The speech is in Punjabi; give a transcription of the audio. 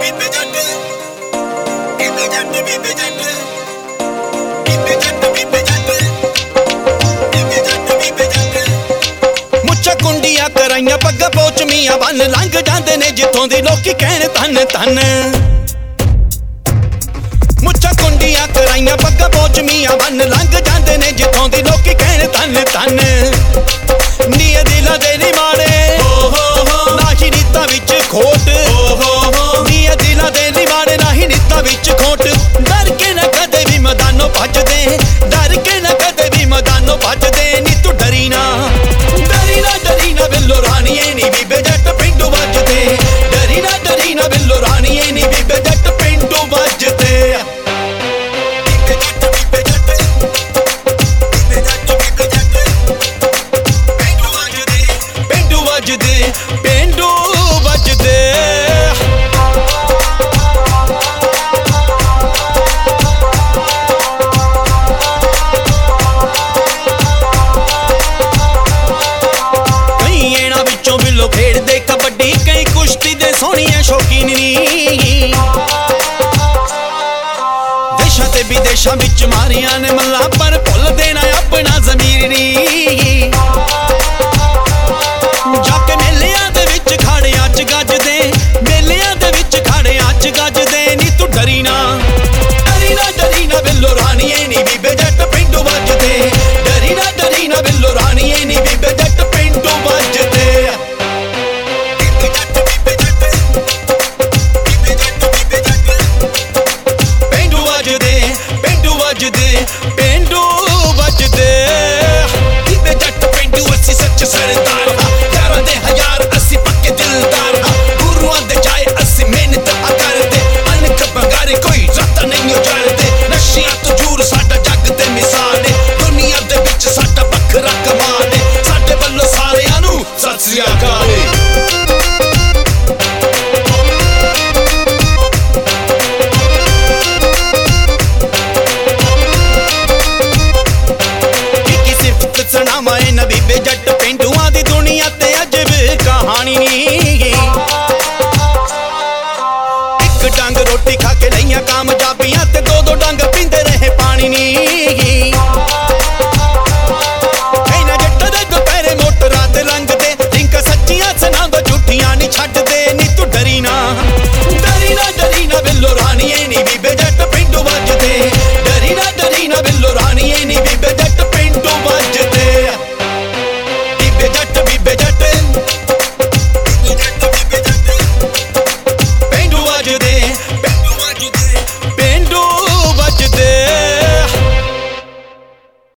ਮੁੱਛਾਂ ਕੁੰਡੀਆਂ ਕਰਾਈਆਂ ਪੱਗਾਂ ਪੋਚਮੀਆਂ ਬੰਨ ਲੰਘ ਜਾਂਦੇ ਨੇ ਜਿੱਥੋਂ ਦੀ ਲੋਕੀ ਕਹਿਣ ਧੰਨ ਧੰਨ। ਮੁੱਛਾਂ ਕੁੰਡੀਆਂ ਕਰਾਈਆਂ ਪੱਗਾਂ ਪੋਚਮੀਆਂ ਬੰਨ ਲੰਘ ਜਾਂਦੇ ਨੇ ਜਿੱਥੋਂ ਦੀ ਲੋਕੀ ਕਹਿਣ ਧੰਨ ਧੰਨ। ਨੀਏ ਦਿਲਾਂ ਦੇ ਨੀ ਮਾੜੇ ਨਾ ਹੀ ਨੀਤਾਂ ਵਿੱਚ ਖੋਟ, ਨੀਏ ਦਿਲਾਂ ਦੇ ਨੀ ਮਾੜੇ ਨਾ ਹੀ ਨੀਤਾਂ ਵਿੱਚ ਖੋਟ। ਡਰ ਕੇ ਨਾ ਕਦੇ ਵੀ ਮੈਦਾਨੋਂ ਭੱਜਦੇ, ਡਰ ਕੇ ਨਾ ਕਦੇ ਵੀ ਮੈਦਾਨੋਂ ਭੱਜਦੇ। ਨੀ ਤੂੰ ਡਰੀ ਨਾ ਡਰੀ ਨਾ ਬਿੱਲੋ ਰਾਣੀਏ ਨੀ ਬੀਬੇ ਜੱਟ ਪਿੰਡੋਂ ਵੱਜਦੇ। ਡਰੀ ਨਾ ਬਿੱਲੋ ਰਾਣੀਏ ਨੀ ਬੀਬੇ ਜੱਟ ਪਿੰਡੋਂ ਵੱਜਦੇ। ਪਿੰਡੂ ਵੱਜਦੇ। ਕਈ ਇਹਨਾਂ ਵਿੱਚੋਂ ਬਿੱਲੋ ਖੇਡਦੇ ਕਬੱਡੀ, ਕਈ ਕੁਸ਼ਤੀ ਦੇ ਸੋਹਣੀਆਂ ਸ਼ੌਕੀਨ ਨੀ। ਦੇਸ਼ਾਂ ਤੇ ਵਿਦੇਸ਼ਾਂ ਵਿੱਚ ਮਾਰੀਆਂ ਨੇ ਮੱਲਾਂ ਪਰ ਭੁੱਲਦੇ ਨਾ ਆਪਣਾ ਜ਼ਮੀਰ ਨੀ। ਜਾ ਕੇ ਮੇਲਿਆਂ ਦੇ ਵਿੱਚ ਖਾੜਿਆਂ 'ਚ ਗੱਜਦੇ, ਮੇਲਿਆਂ ਦੇ ਵਿੱਚ ਖਾੜਿਆਂ 'ਚ ਗੱਜਦੇ। ਨੀ ਤੂੰ ਡਰੀ ਨਾ ਬਿੱਲੋ ਰਾਣੀਏ ਨੀ ਬੀਬੇ ਜੱਟ ਪਿੰਡੋਂ ਵੱਜਦੇ। ਡਰੀ ਨਾ ਬਿੱਲੋ ਰਾਣੀਏ ਨੀ ਬੀਬੇ ਜੱਟ ਪਿੰਡੋਂ ਵੱਜਦੇ। ਪਿੰਡੂ ਵੱਜਦੇ, ਪਿੰਡੂ ਵੱਜਦੇ। ਬੀਬੇ ਜੱਟ ਪਿੰਡੂ ਅਸੀਂ ਸੱਚ ਸਰਦਾਰ ਹਾਂ, ਯਾਰਾਂ ਦੇ ਹਜ਼ਾਰ ਅਸੀਂ ਪੱਕੇ ਦਿਲਦਾਰ ਹਾਂ। ਗੁਰੂਆਂ ਦੇ ਜਾਏ ਅਸੀਂ ਮਿਹਨਤ ਕਰਦੇ, ਅਨਕ ਬੰਗਾਰੇ ਕੋਈ ਰਾਤਾਂ ਨਹੀਂ ਉਜਾੜਦੇ। ਨਸ਼ਿਆਂ ਤੋਂ ਦੂਰ ਸਾਡਾ ਜੱਗ ਤੇ ਮਿਸਾਲ ਏ, ਦੁਨੀਆ ਦੇ ਵਿੱਚ ਸਾਡਾ ਵੱਖਰਾ ਕਮਾਲ ਏ। ਸਾਡੇ ਵੱਲੋਂ ਸਾਰਿਆਂ ਨੂੰ ਸਤਿ ਸ੍ਰੀ ਅਕਾਲ ਏ। ਸੁਣਾਵਾਂ ਨਾ ਬੀਬੇ ਜੱਟ ਪਿੰਡੂਆਂ ਦੀ ਦੁਨੀਆ ਤੇ ਅਜਬ ਕਹਾਣੀ ਨੀ। ਇੱਕ ਡੰਗ ਰੋਟੀ ਖਾ ਕੇ ਲਈਆਂ ਕਾਮਯਾਬੀਆਂ ਤੇ ਦੋ ਡੰਗ ਪੀਂਦੇ ਰਹੇ ਪਾਣੀ ਨੀ।